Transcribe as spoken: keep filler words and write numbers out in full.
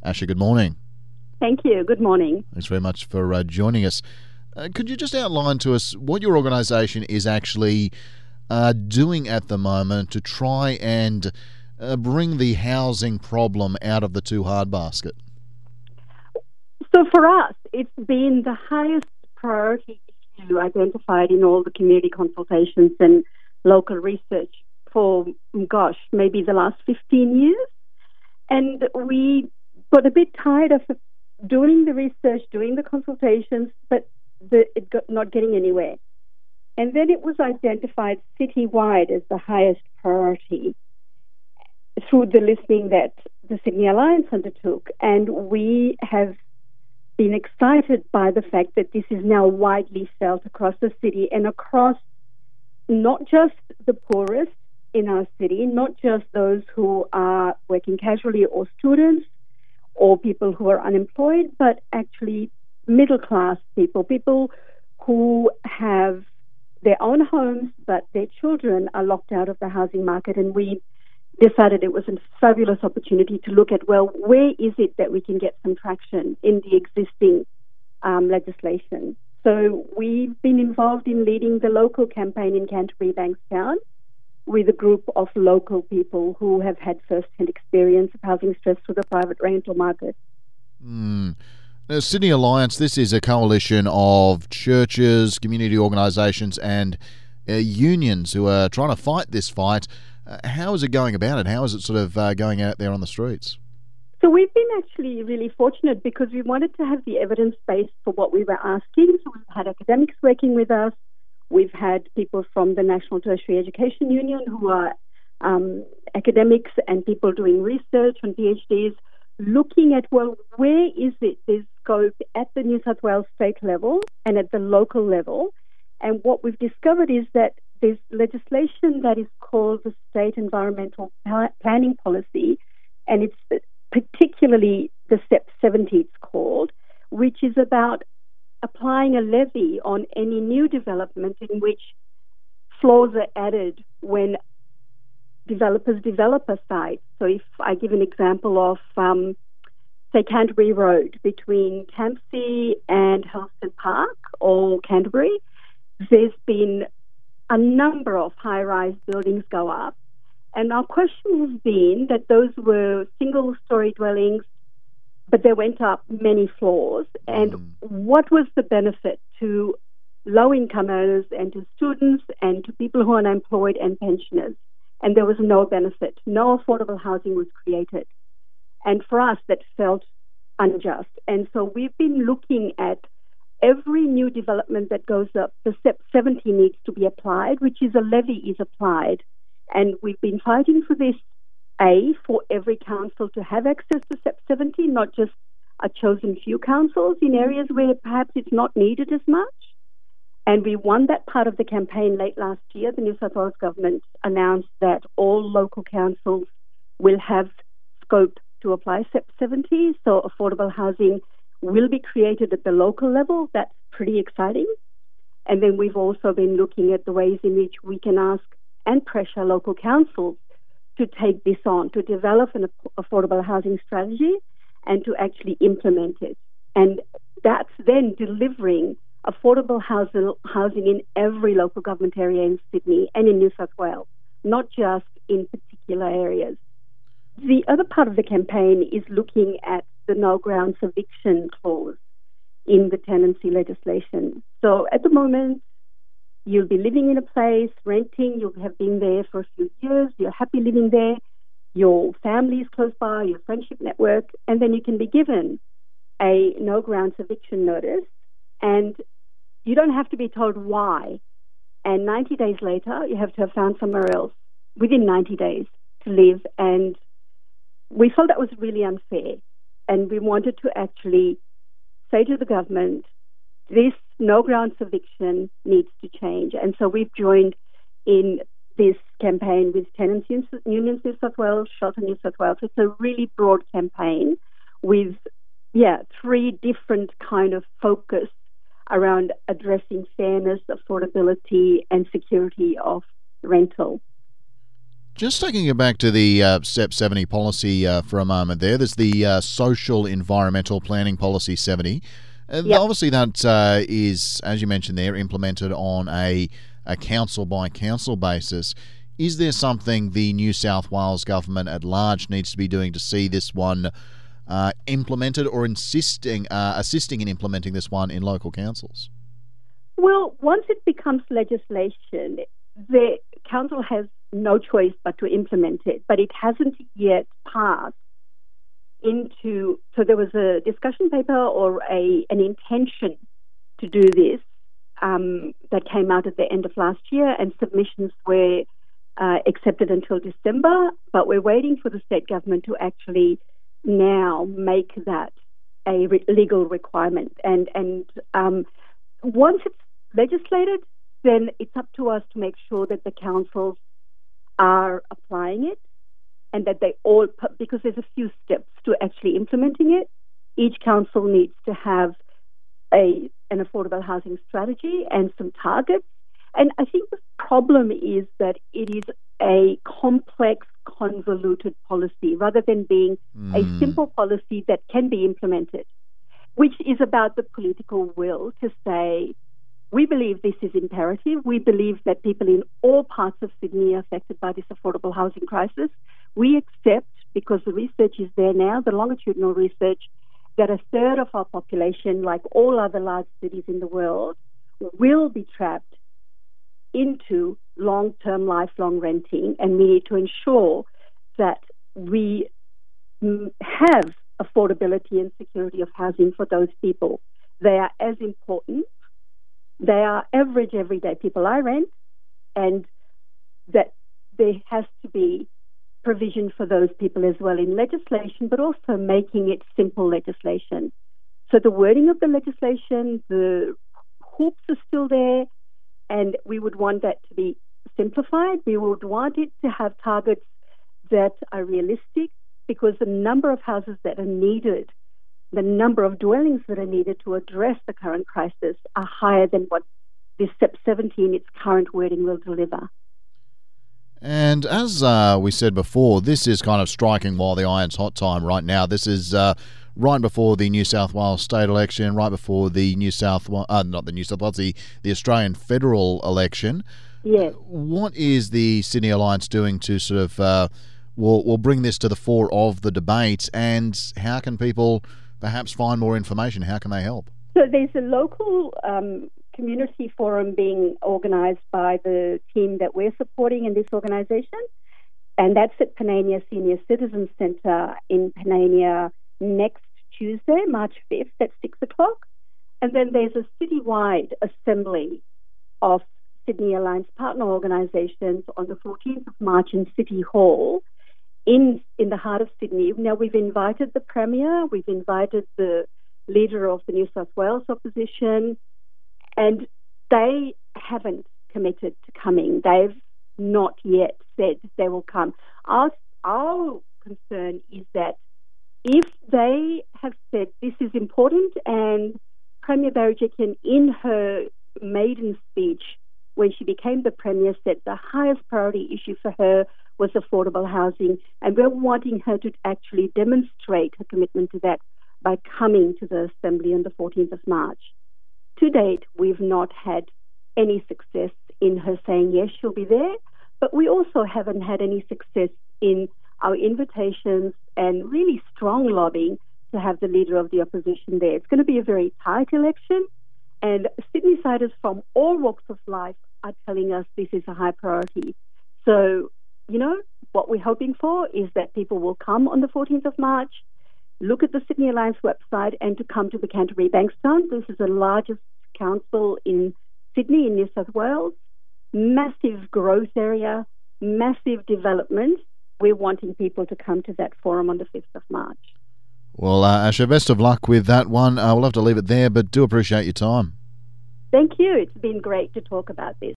Asha, good morning. Thank you. Good morning. Thanks very much for uh, joining us. Uh, could you just outline to us what your organisation is actually uh, doing at the moment to try and uh, bring the housing problem out of the too hard basket? So for us, it's been the highest priority issue identified in all the community consultations and local research for, gosh, maybe the last fifteen years. And we got a bit tired of doing the research, doing the consultations, but the, it got not getting anywhere. And then it was identified citywide as the highest priority through the listening that the Sydney Alliance undertook. And we have been excited by the fact that this is now widely felt across the city and across not just the poorest in our city, not just those who are working casually or students or people who are unemployed, but actually middle-class people, people who have their own homes, but their children are locked out of the housing market. And we decided it was a fabulous opportunity to look at, well, where is it that we can get some traction in the existing um, legislation? So we've been involved in leading the local campaign in Canterbury, Bankstown, with a group of local people who have had first-hand experience of housing stress through the private rental market. Mm. Now, Sydney Alliance, this is a coalition of churches, community organisations and uh, unions who are trying to fight this fight. Uh, how is it going about it? How is it sort of uh, going out there on the streets? So we've been actually really fortunate because we wanted to have the evidence base for what we were asking. So we've had academics working with us. We've had people from the National Tertiary Education Union who are um, academics and people doing research on PhDs looking at, well, where is it there's scope at the New South Wales state level and at the local level. And what we've discovered is that there's legislation that is called the State Environmental Planning Policy, and it's particularly the S E P seventy it's called, which is about applying a levy on any new development in which floors are added when developers develop a site. So if I give an example of, um, say, Canterbury Road between Campsie and Helston Park or Canterbury, there's been a number of high-rise buildings go up. And our question has been that those were single-story dwellings, but they went up many floors. And mm. what was the benefit to low-income earners and to students and to people who are unemployed and pensioners? And there was no benefit. No affordable housing was created. And for us, that felt unjust. And so we've been looking at every new development that goes up, the S E P seventy needs to be applied, which is a levy is applied. And we've been fighting for this, A, for every council to have access to S E P seventy, not just a chosen few councils in areas where perhaps it's not needed as much. And we won that part of the campaign late last year. The New South Wales government announced that all local councils will have scope to apply S E P seventy, so affordable housing will be created at the local level. That's pretty exciting. And then we've also been looking at the ways in which we can ask and pressure local councils to take this on, to develop an affordable housing strategy and to actually implement it. And that's then delivering affordable housing in every local government area in Sydney and in New South Wales, not just in particular areas. The other part of the campaign is looking at the no grounds eviction clause in the tenancy legislation. So at the moment, you'll be living in a place, renting, you have been there for a few years, you're happy living there, your family is close by, your friendship network, and then you can be given a no grounds eviction notice, and you don't have to be told why. And ninety days later, you have to have found somewhere else within ninety days to live. And we felt that was really unfair. And we wanted to actually say to the government, this no grounds eviction needs to change. And so we've joined in this campaign with Tenants Unions New South Wales, Shelter New South Wales. It's a really broad campaign with, yeah, three different kind of focus around addressing fairness, affordability, and security of rental. Just taking it back to the uh, SEP seventy policy uh, for a moment there, there's the uh, Social Environmental Planning Policy seventy. Uh, Yep. Obviously that uh, is, as you mentioned there, implemented on a, a council-by-council basis. Is there something the New South Wales government at large needs to be doing to see this one uh, implemented, or insisting, uh, assisting in implementing this one in local councils? Well, once it becomes legislation, the council has no choice but to implement it, but it hasn't yet passed into, so there was a discussion paper or a an intention to do this um, that came out at the end of last year, and submissions were uh, accepted until December, but we're waiting for the state government to actually now make that a re- legal requirement. And, and um, once it's legislated, then it's up to us to make sure that the councils are applying it, and that they all, because there's a few steps to actually implementing it. Each council needs to have a an affordable housing strategy and some targets. And I think the problem is that it is a complex, convoluted policy rather than being Mm. a simple policy that can be implemented, which is about the political will to say, we believe this is imperative. We believe that people in all parts of Sydney are affected by this affordable housing crisis. We accept, because the research is there now, the longitudinal research, that a third of our population, like all other large cities in the world, will be trapped into long-term, lifelong renting, and we need to ensure that we mm, have affordability and security of housing for those people. They are as important. They are average everyday people I rent, and that there has to be provision for those people as well in legislation, but also making it simple legislation. So the wording of the legislation, the hoops are still there, and we would want that to be simplified. We would want it to have targets that are realistic, because the number of houses that are needed, the number of dwellings that are needed to address the current crisis are higher than what this SEP seventeen, its current wording, will deliver. And as uh, we said before, this is kind of striking while the iron's hot time right now. This is uh, right before the New South Wales state election, right before the New South Wa- uh, not the New South Wales, the, the Australian federal election. Yes. What is the Sydney Alliance doing to sort of uh, will will bring this to the fore of the debate, and how can people perhaps find more information? How can they help? So there's a local um, community forum being organised by the team that we're supporting in this organisation, and that's at Panania Senior Citizens Centre in Panania next Tuesday, March fifth at six o'clock. And then there's a citywide assembly of Sydney Alliance partner organisations on the fourteenth of March in City Hall in, in the heart of Sydney. Now, we've invited the Premier, we've invited the leader of the New South Wales opposition, and they haven't committed to coming. They've not yet said they will come. Our, our concern is that if they have said this is important, and Premier Berejiklian in her maiden speech when she became the Premier said the highest priority issue for her was affordable housing, and we're wanting her to actually demonstrate her commitment to that by coming to the Assembly on the fourteenth of March. To date, we've not had any success in her saying yes, she'll be there, but we also haven't had any success in our invitations and really strong lobbying to have the leader of the opposition there. It's going to be a very tight election, and Sydneysiders from all walks of life are telling us this is a high priority. So, you know, what we're hoping for is that people will come on the fourteenth of March, look at the Sydney Alliance website, and to come to the Canterbury Bankstown. This is the largest council in Sydney, in New South Wales. Massive growth area, massive development. We're wanting people to come to that forum on the fifth of March. Well, uh, Asha, best of luck with that one. Uh, we'll have to leave it there, but do appreciate your time. Thank you. It's been great to talk about this.